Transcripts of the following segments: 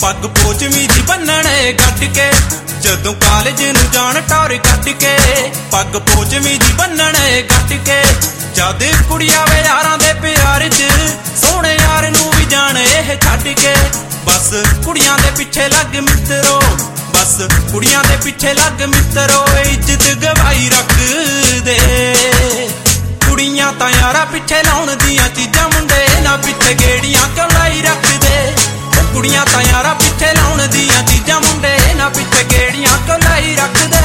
पग पोचवी दी बन्नणे गड्ड के जदों कालेज नूं जाण टौर कड्ड के पग पोचवी दी बन्नणे गड्ड के जद कुड़िया वे यारां दे प्यार च सोहणे यार नूं भी जाण इह छड्ड के बस कुड़ियां दे पिछे लग मित्रो बस कुड़ियां दे पिछे लग मित्रो इज्जत गवाई रख दे कुड़ियां तां यारां पिछे लाउण दियां चीजां मुंडे ना पिछे गेड़ियां क्यों लाई रख दे कुड़ियां तां यारां पिछे लाउण दियां चीजां मुंडे ना पिछे गेड़ियां क्यों लाई रख दे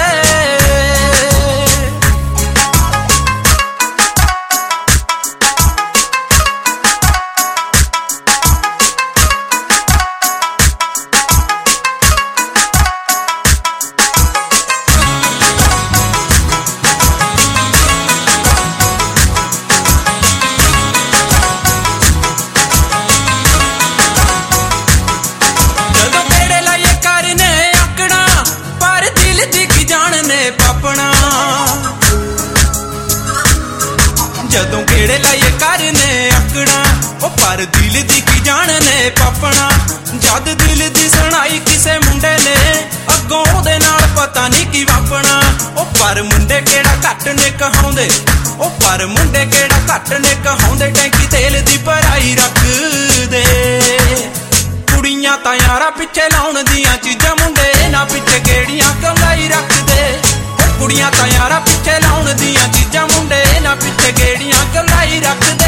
जदों गेड़े लाइए करने अकड़ा ओ पर दिल दी की जानने पापना जद दिल दी सुनाई किसे मुंडे ने अगों ओदे नाल पता नहीं की वापना ओ पर मुंडे केड़ा घट ने कहाउंदे ओ पर मुंडे केड़ा घट ने कहाउंदे टैंकी तेल दी भराई रख दे कुड़ियां तां यारां पिछे लाउण दियां चीजां मुंडे ना पिछे गेड़ियां क्यों लाई रख दे कुड़ियां तां यारां पिछे लाउण दियां चीजां मुंडे ना पिछे गेड़ियां क्यों लाई रख दे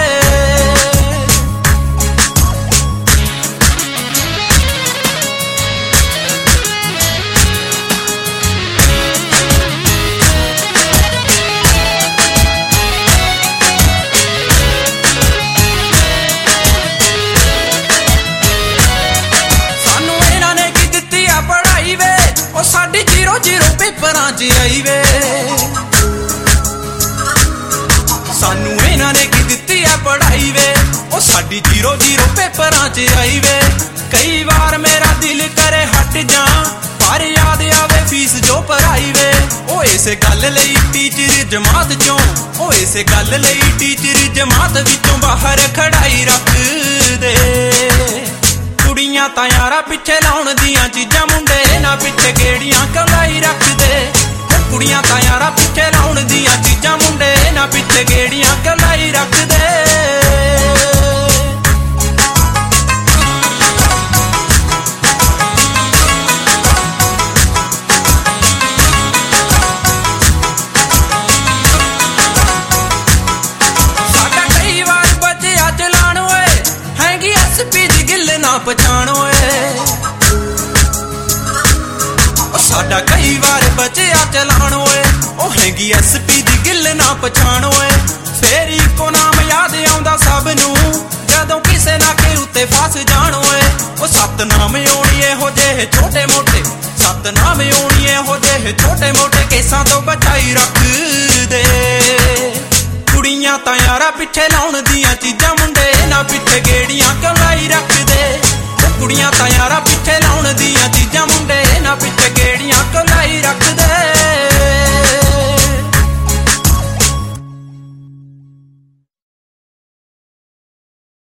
सानू इन्हां ने की दित्ती आ पढ़ाई वे ओ साडी 0-0 पेपरां च आई वे सानू इन्हां ने की दित्ती आ पढ़ाई वे ओ साडी 0-0 पेपरां च आई वे कई बार मेरा दिल करे हट जा पर याद आवे फीस जो भराई वे ओ इसे गल लई टीचर जमात चों ओ इसे गल लई टीचर जमात विचों बाहर खड़ाई रख दे कुड़ियां तां यारां पिछे लाउण दियां चीजां मुंडे ना पिछे गेड़ियां क्यों लाई रख दे कुड़ियां तां यारां पिछे लाउण दियां चीजां मुंडे ना पिछे गेड़ियां क्यों लाई रख दे साडा कई वार बचिया चलाण ओए हैगी एसपी दी गिल ना पछाण ओए साडा कई बार बचिया चलाण ओए ओ हैगी एसपी दी गिल ना पछाण ओए फेर इको नाम याद आउंदा सब नूं जदों किसे नाके उत्ते फस जाण ओए ओ सतनाम ओणी इहो जेहे छोटे मोटे सतनाम ओणी इहो जेहे छोटे मोटे केसां तो बचाई रख दे कुड़ियां तां यारां पिछे लाउण दियां चीजां मुंडे ना पिछे गेड़ियां क्यों लाई रख दे कुड़ियां तां यारां पिछे लाउण दियां चीजां मुंडे ना पिछे गेड़ियां क्यों लाई रख दे